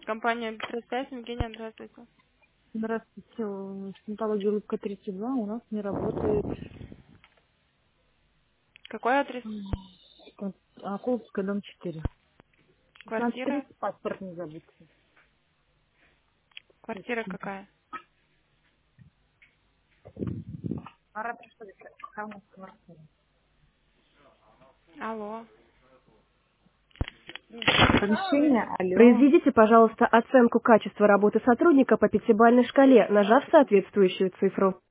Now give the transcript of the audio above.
Компания «Бессвязь», Евгения, здравствуйте. Здравствуйте. Стоматология Улыбка 32 у нас не работает. Какой адрес? Колбская, дом 4. Квартира? 16:30, паспорт не забудьте. Квартира какая? Алло. Помещение, алло. Произведите, пожалуйста, оценку качества работы сотрудника по пятибалльной шкале, нажав соответствующую цифру.